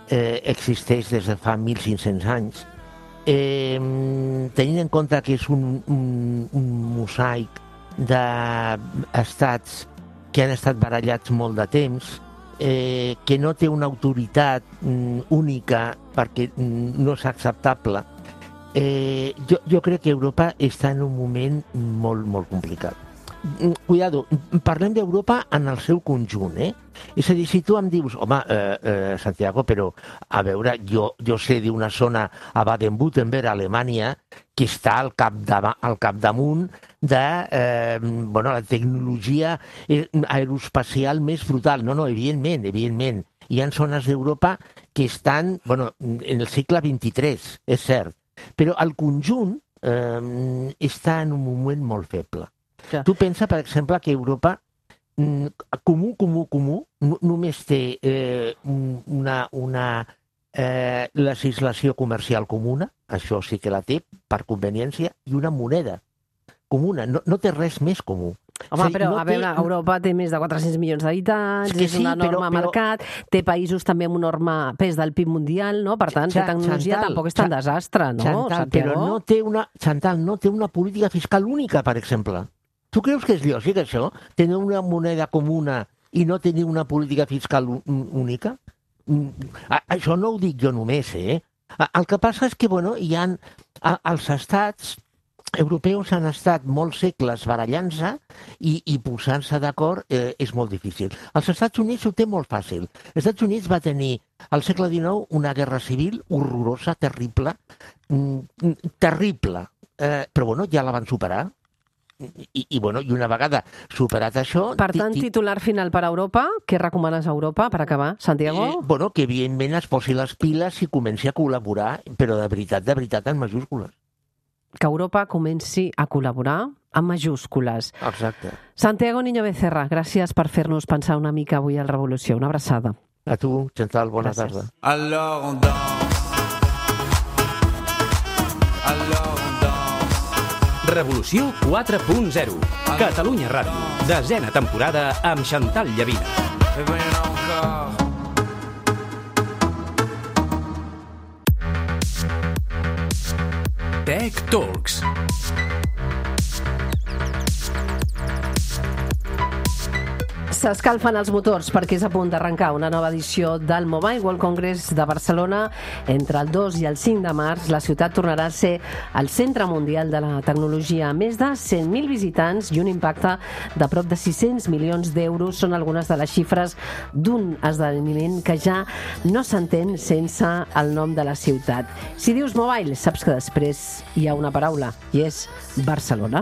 existeix des de fa 1.500 anys. Tenint en compte que és un mosaic d'estats que han estat barallats molt de temps, que no té una autoritat única perquè no és acceptable, jo crec que Europa està en un moment molt, molt complicat. Cuidado, parlem d'Europa en el seu conjunt, És a dir, si tu em dius, home, Santiago, però, a veure, jo sé d'una zona a Baden-Württemberg, a Alemanya, que està al capdamunt de la tecnologia aeroespacial més brutal. No, evidentment. Hi ha zones d'Europa que estan, en el segle XXIII, és cert, però el conjunt està en un moment molt feble. Ja. Tu pensa, per exemple, que Europa comú, només té una legislació comercial comuna, això sí que la té, per conveniència, i una moneda comuna. No té res més comú. Home, però a veure, Europa té més de 400 milions d'habitants, és un enorme mercat, té països també amb un enorme pes del PIB mundial, no? Per tant, la tecnologia tampoc és tan desastre, no? Però no té una política fiscal única, per exemple. Tu creus que és lògic, això? Tenir una moneda comuna i no tenir una política fiscal única? Això no ho dic jo només, El que passa és que, hi ha els estats europeus han estat molts segles barallant-se i posant-se d'acord és molt difícil. Els Estats Units ho té molt fàcil. Els Estats Units va tenir al segle XIX una guerra civil horrorosa, terrible, però ja la van superar. I una vegada superat això... Per tant, titular final per a Europa. Què recomanes a Europa per acabar, Santiago? Que evidentment es posi les piles i comenci a col·laborar, però de veritat, en majúscules. Que Europa comenci a col·laborar amb majúscules. Exacte. Santiago Niño Becerra, gràcies per fer-nos pensar una mica avui al Revolució. Una abraçada. A tu, Chantal, bona tarda. Alors on danse. Revolució 4.0. Catalunya Ràdio. 10ª temporada amb Chantal Llavina. Tech Talks. S'escalfen els motors perquè és a punt d'arrencar una nova edició del Mobile World Congress de Barcelona. Entre el 2 i el 5 de març, la ciutat tornarà a ser el centre mundial de la tecnologia. Més de 100.000 visitants i un impacte de prop de 600 milions d'euros són algunes de les xifres d'un esdeveniment que ja no s'entén sense el nom de la ciutat. Si dius Mobile, saps que després hi ha una paraula, i és Barcelona.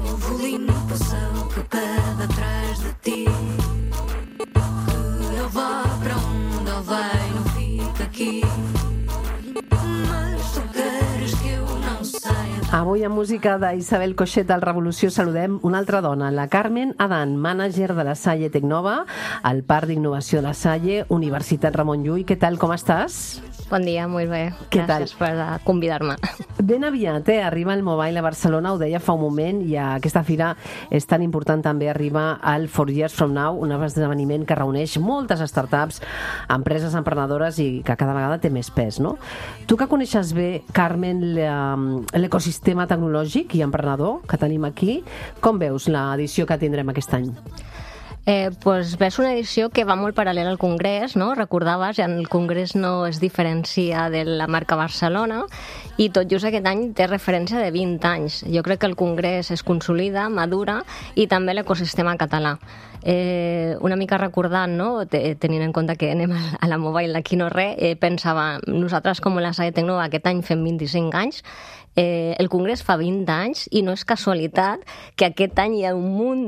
Avui amb música d'Isabel Coixet al Revolució saludem una altra dona, la Carmen Adán, mànager de la Salle Tecnova, al Parc d'Innovació de la Salle, Universitat Ramon Llull. Què tal, com estàs? Bon dia, molt bé. Gràcies per convidar-me. Ben aviat, arriba el Mobile a Barcelona, ho deia fa un moment, i aquesta fira és tan important també, arriba al 4 Years From Now, un esdeveniment que reuneix moltes startups, empreses emprenedores i que cada vegada té més pes, no? Tu que coneixes bé, Carmen, l'ecosistema tecnològic i emprenedor que tenim aquí, com veus l'edició que tindrem aquest any? Pues ves una edició que va molt paral·lela al Congrés, no? Recordaves, el Congrés no es diferencia de la marca Barcelona i tot just aquest any té referència de 20 anys. Jo crec que el Congrés es consolida, madura i també l'ecosistema català. Una mica recordant, no? Tenint en compte que anem a la Mobile d'aquí no res, pensava, nosaltres com la Salle Tecnova aquest any fem 25 anys, el Congrés fa 20 anys i no és casualitat que aquest any hi ha un munt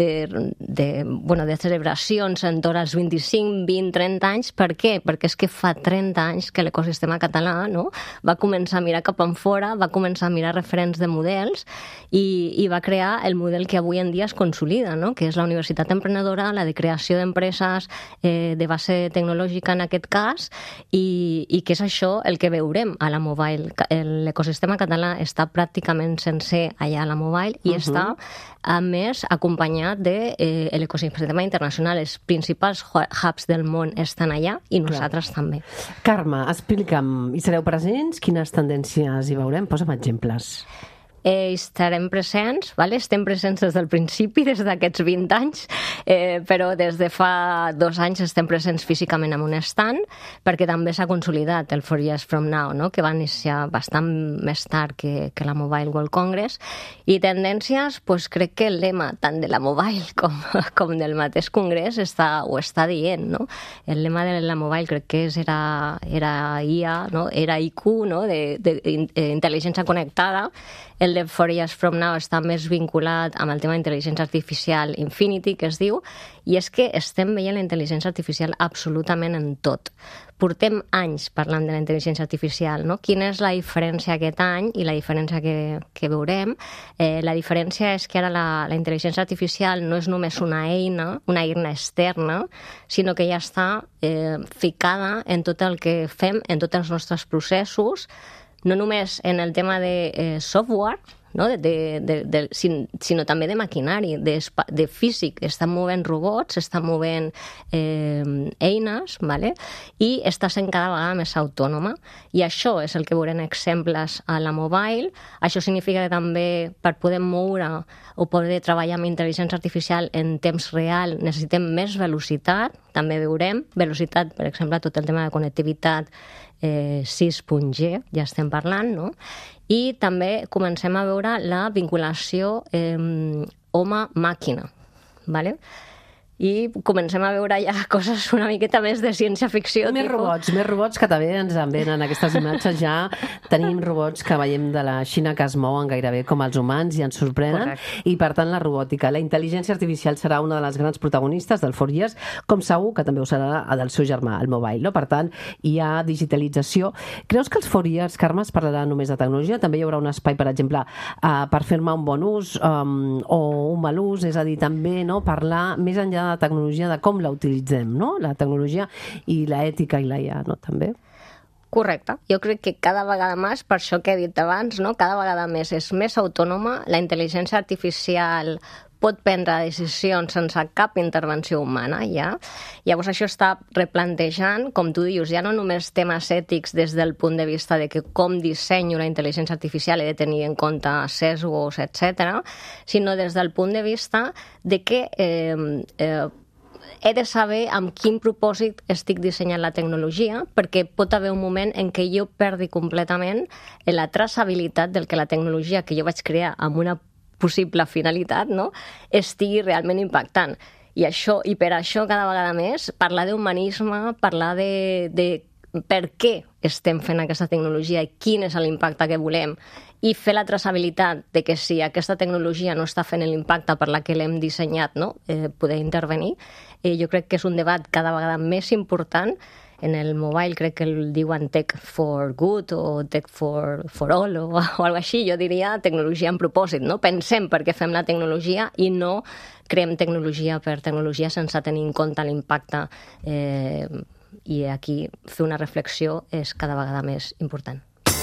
de celebracions entorn als 25, 20, 30 anys. Per què? Perquè és que fa 30 anys que l'ecosistema català, no, va començar a mirar cap enfora, va començar a mirar referents de models i va crear el model que avui en dia es consolida, no, que és la universitat emprenedora, la de creació d'empreses de base tecnològica en aquest cas, i que és això el que veurem a la Mobile. L'ecosistema català està pràcticament sencer allà a la Mobile i està, a més, acompanyat de l'ecosistema internacional. Els principals hubs del món estan allà i nosaltres també. Carme, explica'm, hi sereu presents? Quines tendències hi veurem? Posa'm exemples. Estarem presents, estem presents des del principi, des d'aquests 20 anys, però des de fa 2 anys estem presents físicament en un stand, perquè també s'ha consolidat el 4 Years From Now, no? Que va iniciar bastant més tard que la Mobile World Congress. I tendències, crec que el lema tant de la Mobile com del mateix congrés ho està dient, no? El lema de la Mobile crec que era IA, no? Era IQ, no? D'intel·ligència connectada. El de 4 Years From Now està més vinculat amb el tema d'intel·ligència artificial Infinity, que es diu, i és que estem veient la intel·ligència artificial absolutament en tot. Portem anys parlant de la intel·ligència artificial, no? Quina és la diferència aquest any i la diferència que veurem? La diferència és que ara la intel·ligència artificial no és només una eina externa, sinó que ja està ficada en tot el que fem, en tots els nostres processos, no només en el tema de software, no? Sinó també de maquinari, de físic. Estan movent robots, estan movent eines, i està sent cada vegada més autònoma. I això és el que veurem exemples a la Mobile. Això significa que també per poder moure o poder treballar amb intel·ligència artificial en temps real necessitem més velocitat. També veurem velocitat, per exemple, tot el tema de connectivitat 6.G, ja estem parlant, no? I també comencem a veure la vinculació home-màquina, ¿vale? I comencem a veure ja coses una miqueta més de ciència-ficció. Més robots que també ens en venen aquestes imatges. Ja tenim robots que veiem de la Xina que es mouen gairebé com els humans i ens sorprenen. Correcte. I per tant la robòtica, la intel·ligència artificial serà una de les grans protagonistes del 4 Years, com segur que també ho serà del seu germà, el Mobile, no? Per tant, hi ha digitalització. Creus que els 4 Years, Carme, es parlarà només de tecnologia? També hi haurà un espai, per exemple, per fer-ne un bon ús o un mal ús, és a dir, també parlar més enllà de tecnologia, de com la utilitzem, no? La tecnologia i l'ètica i la IA, no? També. Correcte. Jo crec que cada vegada més, per això que he dit abans, no? Cada vegada més és més autònoma, la intel·ligència artificial pot prendre decisions sense cap intervenció humana, ja. Llavors això està replantejant, com tu dius, ja no només temes ètics des del punt de vista de que com dissenyo la intel·ligència artificial he de tenir en compte sesgos, etc., sinó des del punt de vista de que he de saber amb quin propòsit estic dissenyant la tecnologia, perquè pot haver un moment en què jo perdi completament la traçabilitat del que la tecnologia que jo vaig crear amb una possible finalitat, no? Estigui realment impactant. I per això cada vegada més parlar d'humanisme, parlar de per què estem fent aquesta tecnologia i quin és l'impacte que volem, i fer la traçabilitat de que si aquesta tecnologia no està fent l'impacte per la que l'hem dissenyat, no? Poder intervenir. Jo crec que és un debat cada vegada més important. En el Mobile crec que el diuen Tech for Good o Tech for All o alguna així. Jo diria tecnologia en propòsit, no? Pensem per què fem la tecnologia i no creem tecnologia per tecnologia sense tenir en compte l'impacte. I aquí fer una reflexió és cada vegada més important.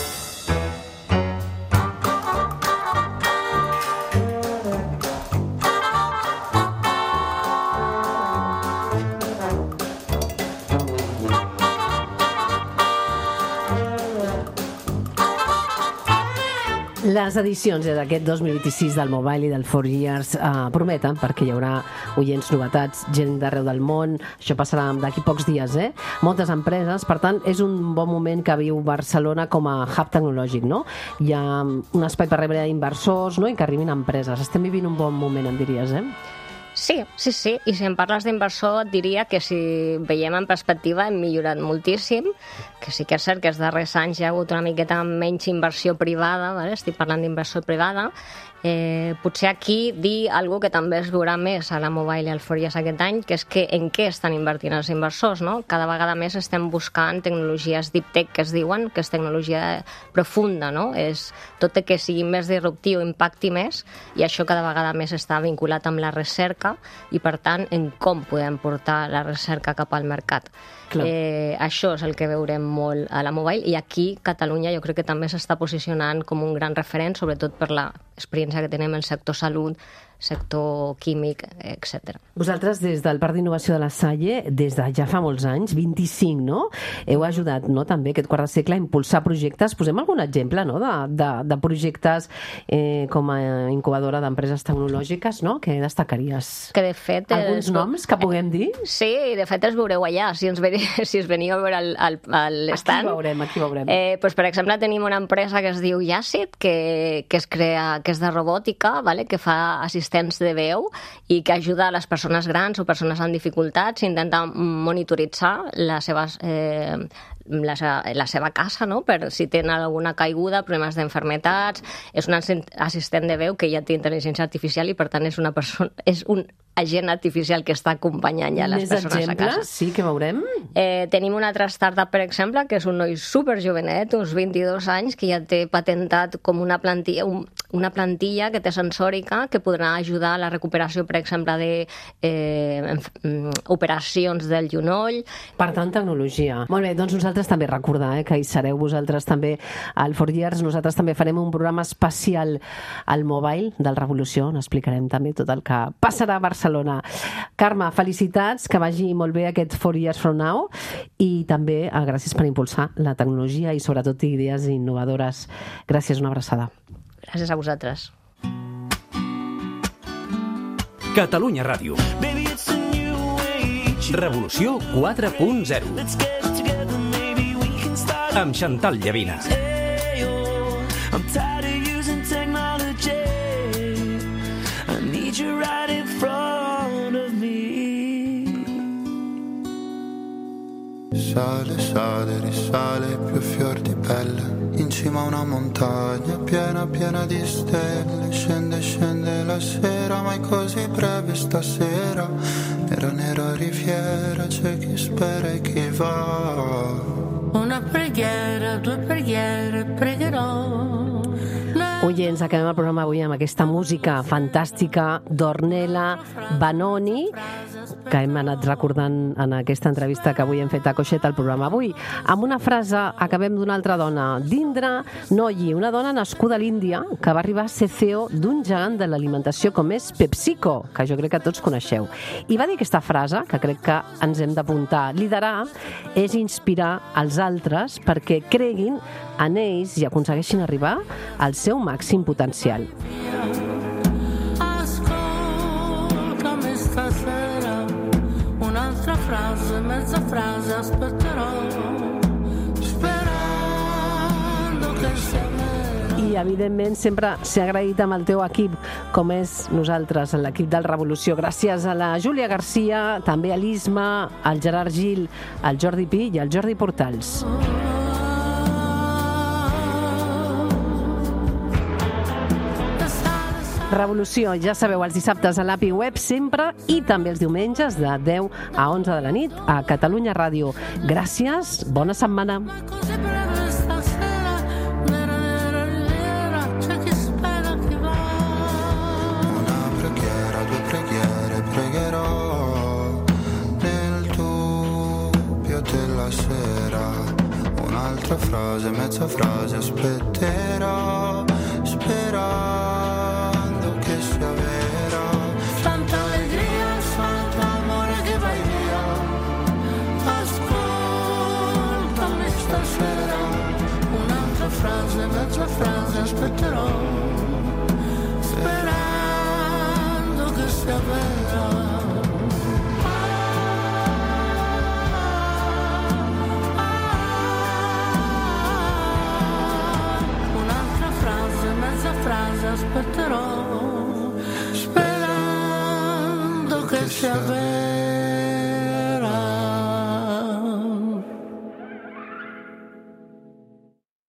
Les edicions d'aquest 2026 del Mobile i del 4 Years prometen, perquè hi haurà oients, novetats, gent d'arreu del món. Això passarà d'aquí pocs dies, moltes empreses. Per tant, és un bon moment que viu Barcelona com a hub tecnològic, no? Hi ha un espai per rebre inversors, no? I que arribin empreses. Estem vivint un bon moment, em diries, Sí. I si em parles d'inversor et diria que si veiem en perspectiva hem millorat moltíssim, que sí que és cert que els darrers anys hi ha hagut una miqueta menys inversió privada, estic parlant d'inversió privada, Potser aquí dir alguna que també es veurà més a la Mobile i al 4Years aquest any, que és que en què estan invertint els inversors, no? Cada vegada més estem buscant tecnologies deep tech, que es diuen, que és tecnologia profunda, no? És tot que sigui més disruptiu, impacti més, i això cada vegada més està vinculat amb la recerca i, per tant, en com podem portar la recerca cap al mercat. Això és el que veurem molt a la Mobile, i aquí Catalunya jo crec que també s'està posicionant com un gran referent, sobretot per l'experiència que tenim en el sector salut, sector químic, etc. Vosaltres, des del Parc d'Innovació de la Salle, des de ja fa molts anys, 25, no? Heu ajudat, no?, també aquest quart de segle a impulsar projectes. Posem algun exemple, no?, de projectes com a incubadora d'empreses tecnològiques, no?, que destacaries? Que de fet... Alguns noms que puguem dir? Sí, de fet els veureu allà, si us veniu a veure a l'estand. Aquí veurem. Pues, per exemple, tenim una empresa que es diu Yacit, que és de robòtica, que fa assistents de veu i que ajuda a les persones grans o persones amb dificultats a intentar monitoritzar la seva casa, no?, per si tenen alguna caiguda, problemes d'enfermetats. És un assistent de veu que ja té intel·ligència artificial i, per tant, és un agent artificial que està acompanyant ja les persones a casa. Més exemples? Sí, que veurem. Tenim una altra startup, per exemple, que és un noi superjovenet, uns 22 anys, que ja té patentat com una plantilla que té sensòrica que podrà ajudar a la recuperació, per exemple, d'operacions del genoll. Per tant, tecnologia. Molt bé, doncs nosaltres també recordar que hi sereu vosaltres també al 4Years. Nosaltres també farem un programa especial al Mobile del Revolució, on explicarem també tot el que passarà a Barcelona. Carme, felicitats, que vagi molt bé aquest 4 Years From Now, i també gràcies per impulsar la tecnologia i sobretot idees innovadores. Gràcies, una abraçada. Gràcies a vosaltres. Catalunya Ràdio. Revolució 4.0 amb Chantal Llavina. Sale, sale, risale, più fior di pelle, in cima a una montagna piena, piena di stelle. Scende, scende la sera, ma è così breve stasera. Nera, nera riviera, c'è chi spera e chi va. Una preghiera, due preghiere, pregherò. Oients, acabem el programa avui amb aquesta música fantàstica d'Ornella Vanoni, que hem anat recordant en aquesta entrevista que avui hem fet a Coixet al programa avui. Amb una frase acabem d'una altra dona, d'Indra Nooyi, una dona nascuda a l'Índia que va arribar a ser CEO d'un gegant de l'alimentació com és PepsiCo, que jo crec que tots coneixeu. I va dir aquesta frase, que crec que ens hem d'apuntar: liderar és inspirar els altres perquè creguin en ells i aconsegueixin arribar al seu màxim potencial. Ascoltami stasera, un'altra frase, mezza frase aspetterò, sperando que sia vera. I, evidentment, sempre s'ha agraït amb el teu equip, com és nosaltres, l'equip del Revolució. Gràcies a la Júlia Garcia, també a l'Isma, al Gerard Gil, al Jordi Pi i al Jordi Portals. Revolució, ja sabeu, els dissabtes a l'API Web sempre, i també els diumenges de 10 a 11 de la nit a Catalunya Ràdio. Gràcies, bona setmana. Una preghiera, due preghiere, pregherò nel dubbio della sera. Un'altra frase, mezza frase aspetterò, sperando che sia vera. Tanta allegria, tanto amore che vai via. Ascoltami stasera, un'altra frase, mezza frase aspetterò, sperando che sia vera. Un'altra frase, mezza frase aspetterò.